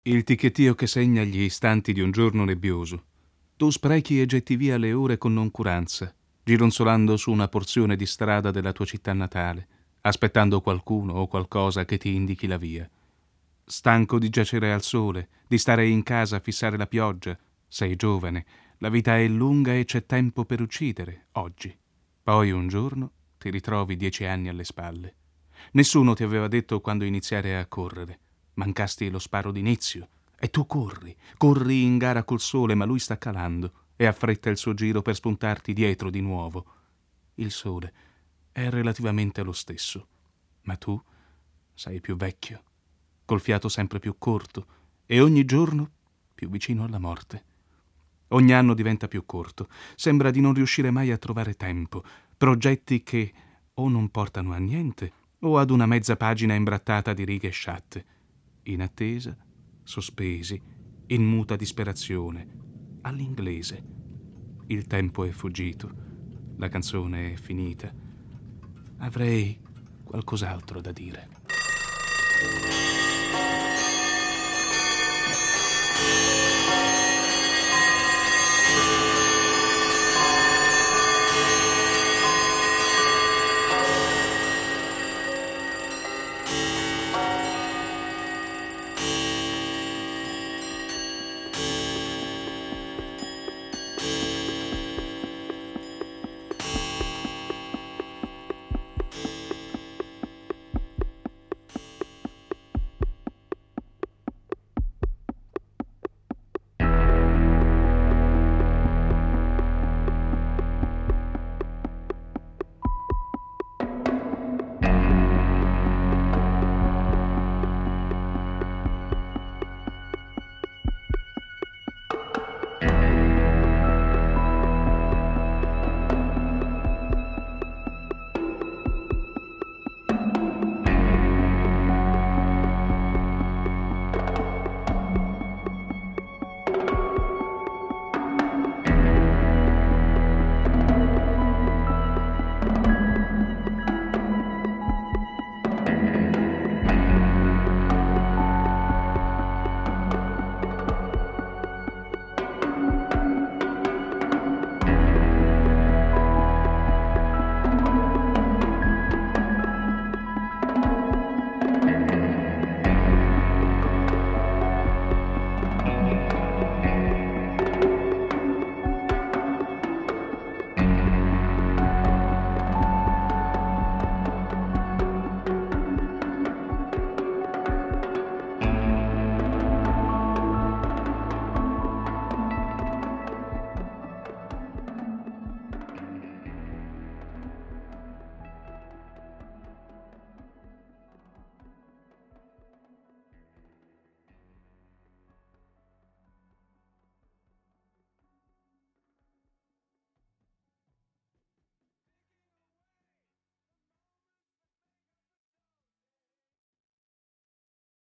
Il ticchettio che segna gli istanti di un giorno nebbioso. Tu sprechi e getti via le ore con noncuranza, gironzolando su una porzione di strada della tua città natale, aspettando qualcuno o qualcosa che ti indichi la via. Stanco di giacere al sole, di stare in casa a fissare la pioggia. Sei giovane, la vita è lunga e c'è tempo per uccidere, oggi. Poi un giorno ti ritrovi 10 anni alle spalle. Nessuno ti aveva detto quando iniziare a correre. Mancasti lo sparo d'inizio. E tu corri in gara col sole, ma lui sta calando e affretta il suo giro per spuntarti dietro di nuovo. Il sole è relativamente lo stesso, ma tu sei più vecchio, col fiato sempre più corto e ogni giorno più vicino alla morte. Ogni anno diventa più corto, sembra di non riuscire mai a trovare tempo, progetti che o non portano a niente o ad una mezza pagina imbrattata di righe sciatte, in attesa, sospesi, in muta disperazione, all'inglese. Il tempo è fuggito, la canzone è finita. Avrei qualcos'altro da dire.